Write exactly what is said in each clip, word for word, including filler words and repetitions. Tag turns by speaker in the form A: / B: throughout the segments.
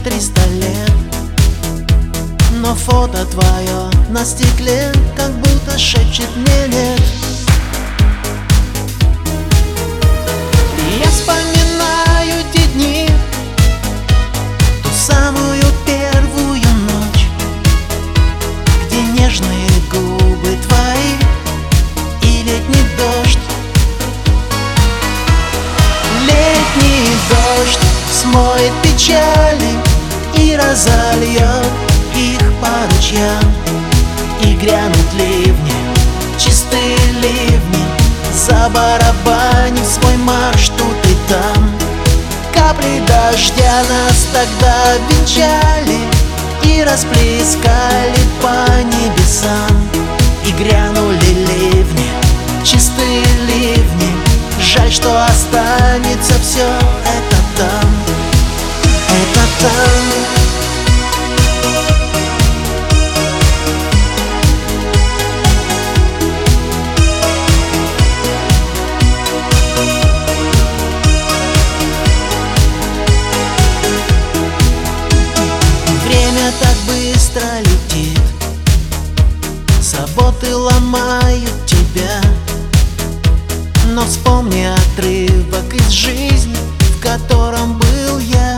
A: триста лет, но фото твое на стекле как будто шепчет мне нет. И я вспоминаю те дни, ту самую первую ночь, где нежные губы твои и летний дождь. Летний дождь смоет печали и разольет их по ручьям, и грянут ливни, чистые ливни, забарабанив свой марш тут и там. Капли дождя нас тогда венчали и расплескали по небесам, и грянули ливни, чистые ливни. Жаль, что останется все это там, это там. Время так быстро летит, заботы ломают тебя. Но вспомни отрывок из жизни, в котором был я,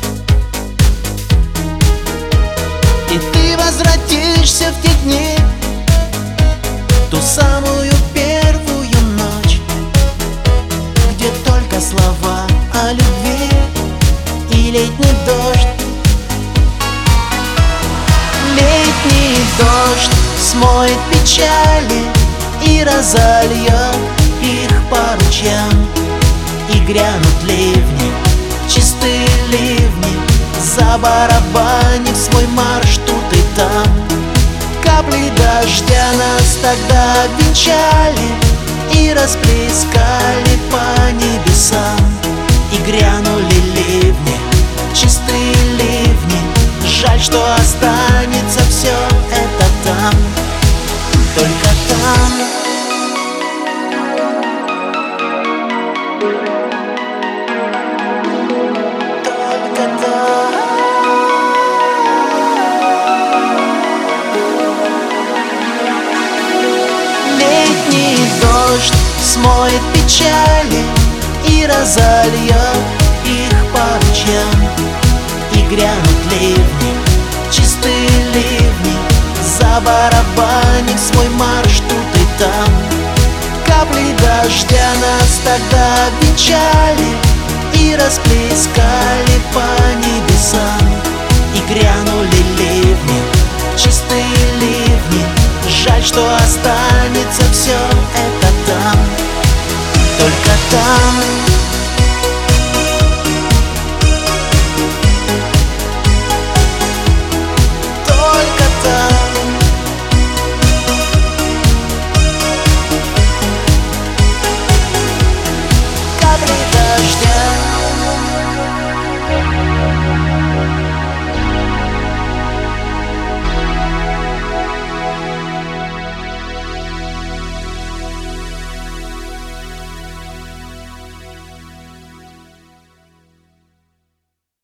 A: и ты возвратишься в те дни, ту самую первую ночь, где только слова о любви и летний дождь. Летний дождь смоет печали и разольет их по ручьям, и грянут ливни, чистые ливни, забарабанив свой марш тут и там. Капли дождя нас тогда венчали и расплескали по небесам, и грянули ливни, чистые ливни. Жаль, что останется все это там, только там. Летний дождь смоет печали и разольет их по ручьям, и грянут ливни, чистые ливни, забарабанив свой марш тут и там. Капли дождя нас тогда венчали и расплескали по небесам, и грянули ливни, чистые ливни. Жаль, что останется все это там, только там.